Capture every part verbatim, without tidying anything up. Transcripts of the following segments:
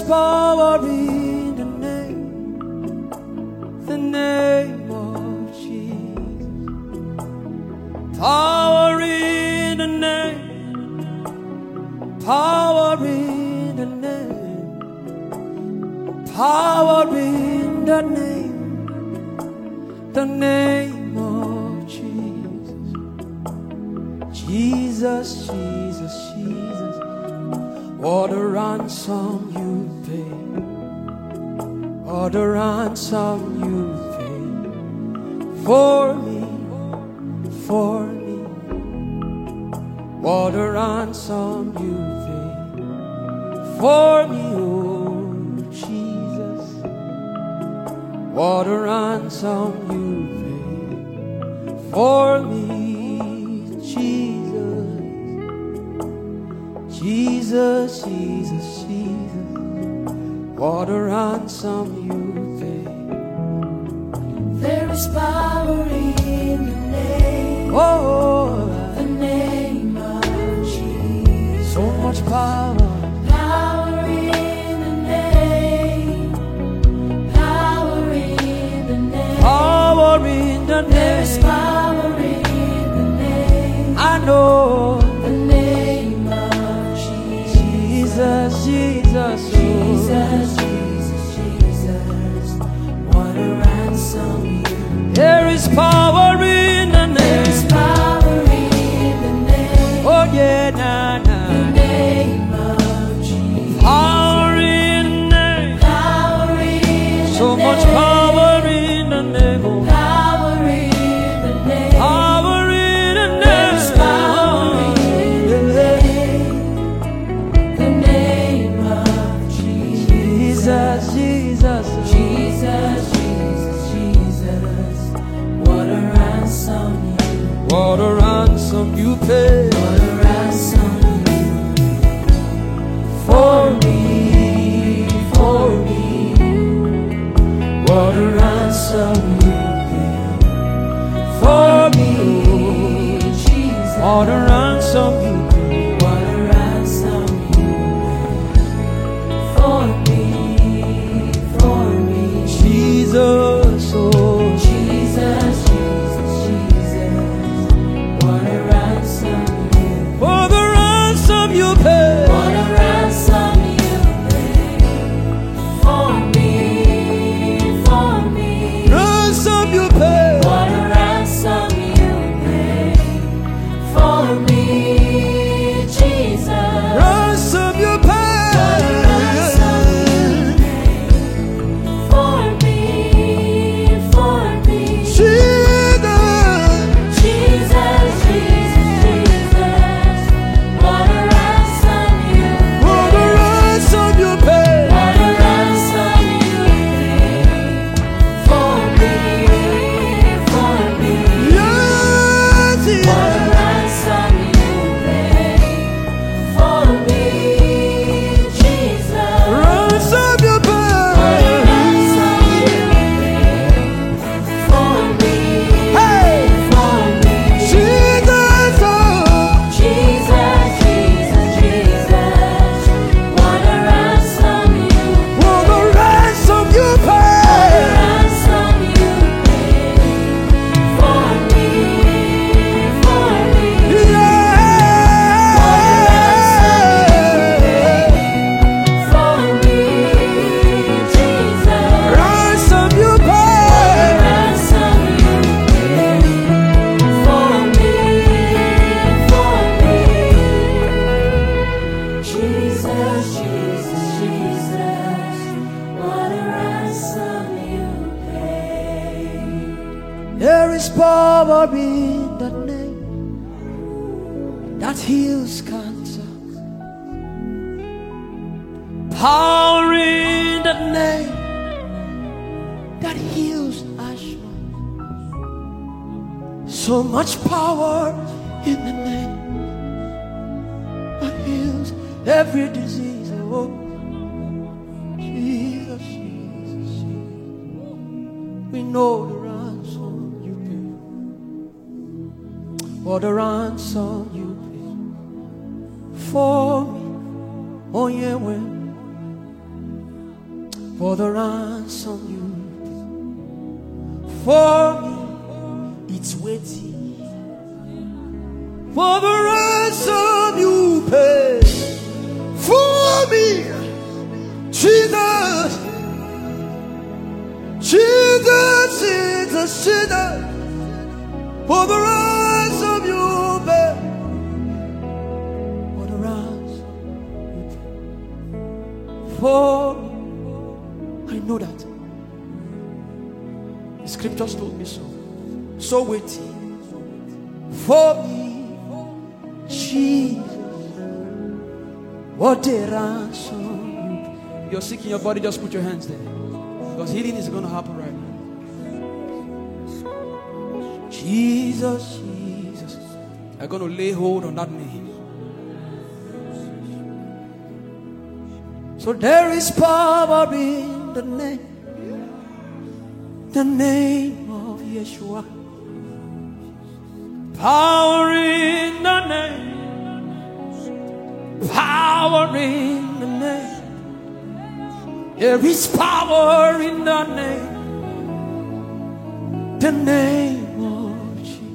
is power in the name, the name of Jesus. Power in the name, power in the name, power in the name, the name of Jesus. Jesus, Jesus, Jesus. What a ransom you paid, what a ransom you paid for me, for me. What a ransom you paid for me, oh Jesus. What a ransom you paid for me, Jesus. Jesus, Jesus, Jesus, what a ransom you paid. There is power in the name, Oh, the name of Jesus. so much power. Power in the name, power in the name. Power in the There is name. power in the name, I know. the name of Jesus, Jesus, oh. Jesus, Jesus, Jesus. What a ransom you. There is power in the There is name. power in the name, Oh yeah, na the na. name of Jesus. Power in the name. Power in the So name. much power in the name. Oh. Power in the name. Power in the There is power name. in the name, the name of Jesus. Jesus, Jesus. Jesus, Jesus, Jesus. What a ransom you. What a ransom you paid What a ransom you. for me, For me. what a ransom you paid for me, Jesus. what a ransom you paid What a ransom you paid for me, for me. Jesus, oh. Jesus, Jesus, Jesus. What a ransom you. For the ransom you paid, What a ransom you paid for me, for me. ransom you paid, What a ransom you paid for me, Jesus. ransom you What a ransom you paid, paid for me, for me. Jesus, Jesus, Jesus, Jesus. What a ransom you what a paid. ransom you paid, What a ransom you paid for me, for me. yes, What a yes. ransom you paid for me, Jesus. Ransom you What a paid, ransom you paid for me, hey, for me. Jesus, oh. Jesus, Jesus, Jesus. What a ransom you What a ransom you What a paid, ransom you paid for me, for me. yeah. For me, Jesus. Ransom you What a paid, ransom you paid for me, for me. Jesus, Jesus, Jesus. What a ransom you paid. there is power in the name that heals cancer. Power in the name that heals asthma. So much power in the name that heals every disease. Oh, Jesus, Jesus, Jesus. We know the ransom you paid. What a ransom you paid for me. Oh yeah, when for the ransom you paid. For me, it's waiting. For the ransom you paid. For me, Jesus. Jesus, Jesus, Jesus. For the ransom you paid. For the ransom you paid. For me. I know that. The scriptures told me so. So waiting for me, Jesus. What a ransom. You're sick in your body, just put your hands there. Because healing is going to happen right now. Jesus, Jesus. I'm going to lay hold on that name. So there is power in the name, the name of Yeshua. Power in the name, power in the name. There is power in the name, the name of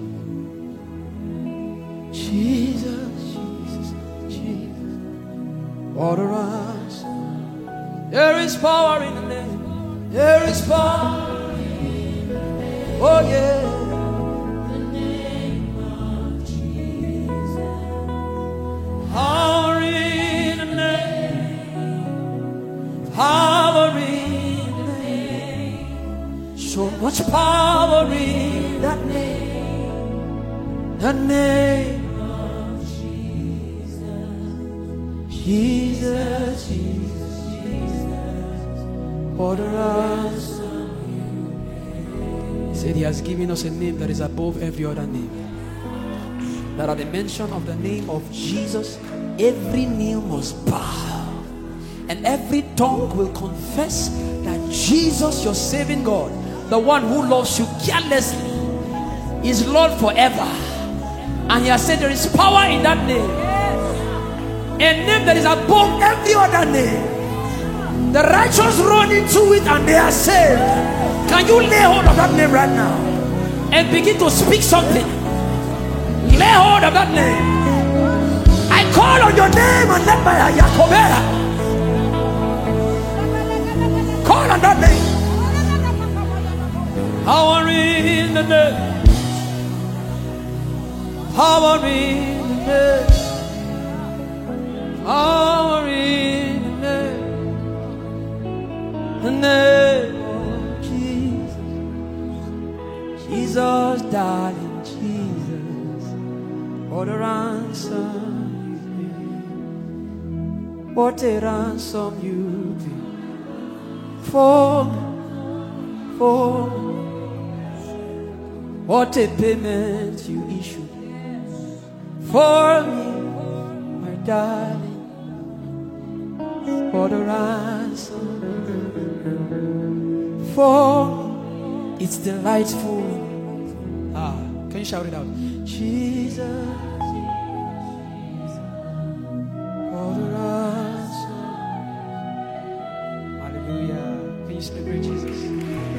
Jesus, Jesus, Jesus. All around. There is power in the name. There is power in the name. Oh yeah. The name of Jesus. Power in the name. Power in the name. So much power in that name. The name of Jesus. Jesus, Jesus. For the ransom you. He said he has given us a name that is above every other name. That at the mention of the name of Jesus, every knee must bow, and every tongue will confess that Jesus, your saving God, the one who loves you carelessly, is Lord forever. And he has said there is power in that name, a name that is above every other name. The righteous run into it and they are saved. Can you lay hold of that name right now and begin to speak something? Lay hold of that name. I call on your name and let my Yakobera. Call on that name. Power in the name. Power in the name. Power in the name. The name of Jesus. Jesus, darling Jesus. For the ransom you paid. What a ransom you paid. For me, for me. What a payment you issued. For me, my darling. For the ransom. For it's delightful. Ah, can you shout it out? Jesus, for the ransom. Hallelujah. Can you celebrate Jesus?